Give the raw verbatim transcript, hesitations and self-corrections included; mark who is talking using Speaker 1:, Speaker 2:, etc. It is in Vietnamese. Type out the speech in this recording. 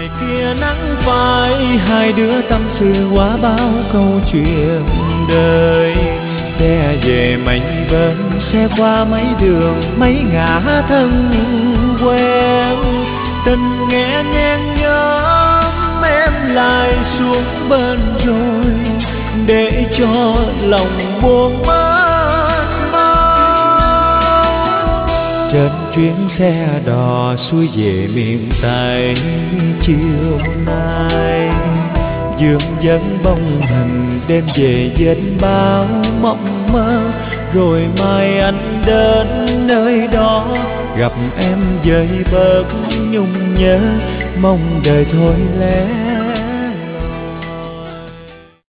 Speaker 1: ngoài kia nắng phai, hai đứa tâm sự qua bao câu chuyện đời. Xe về mảnh vân, xe qua mấy đường mấy ngã thân quen. Tình nghe nhen nhóm em lại xuống bên rồi, để cho lòng buồn mênh mang. Trên chuyến xe đò xuôi về miền Tây chiều nay, dương vấn bóng hình đêm về vết bao mộng mơ. Rồi mai anh đến nơi đó, gặp em với bớt nhung nhớ, mong đời thôi lẽ